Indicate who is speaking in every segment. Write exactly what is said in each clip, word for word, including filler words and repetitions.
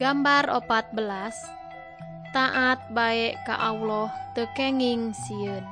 Speaker 1: Gambar opat belas. Taat baik ka Allah teu kenging sieun.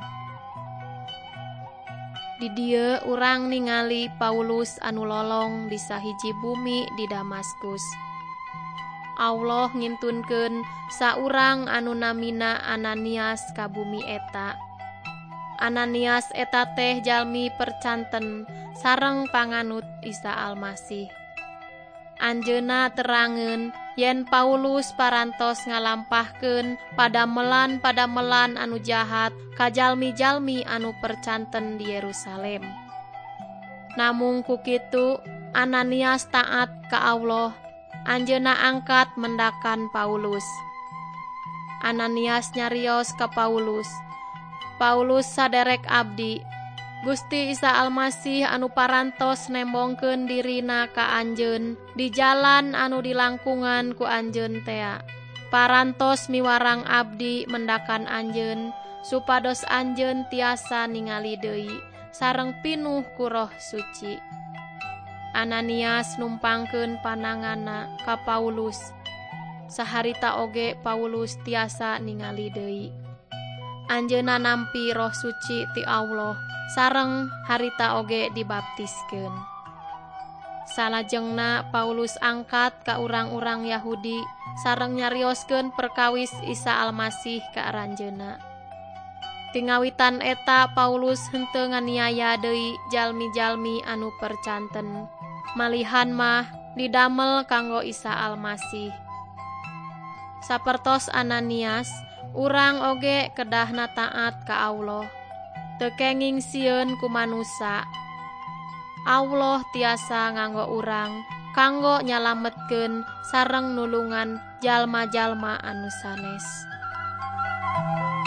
Speaker 1: Di dieu urang ningali Paulus anu lolong di sahiji bumi di Damaskus. Allah ngintunkeun saurang anu namina Ananias ka bumi eta. Ananias eta teh jalmi percanten sareng panganut Isa Almasih. Anjeunna terangeun yen Paulus parantos ngalampahkeun padamelan-padamelan anu jahat ka jalmi-jalmi anu percanten di Yerusalem. Namung ku kitu Ananias taat ka Allah, anjeunna angkat mendakan Paulus. Ananias nyarios ka Paulus, "Paulus saderek abdi, Gusti Isa Almasih anu parantos nembongkeun dirina ka anjeun di jalan anu dilangkungan ku anjeun tea. Parantos miwarang abdi mendakan anjeun supados anjeun tiasa ningali deui sareng pinuh ku Roh Suci." Ananias numpangkeun pananganna ka Paulus. Saharita oge Paulus tiasa ningali deui. Anjeunna nampi Roh Suci ti Allah sareng harita oge dibaptiskeun. Salajengna Paulus angkat ka urang-urang Yahudi sareng nyarioskeun perkawis Isa Almasih ka aranjeunna. Tingawitan eta Paulus henteu nganiaya deui jalmi-jalmi anu percanten, malihan mah didamel kanggo Isa Almasih. Sapertos Ananias, urang oge kedahna taat ka Allah, teu kenging sieun ku manusa. Allah tiasa nganggo urang kanggo nyalametkeun sareng nulungan jalma-jalma anu sanes.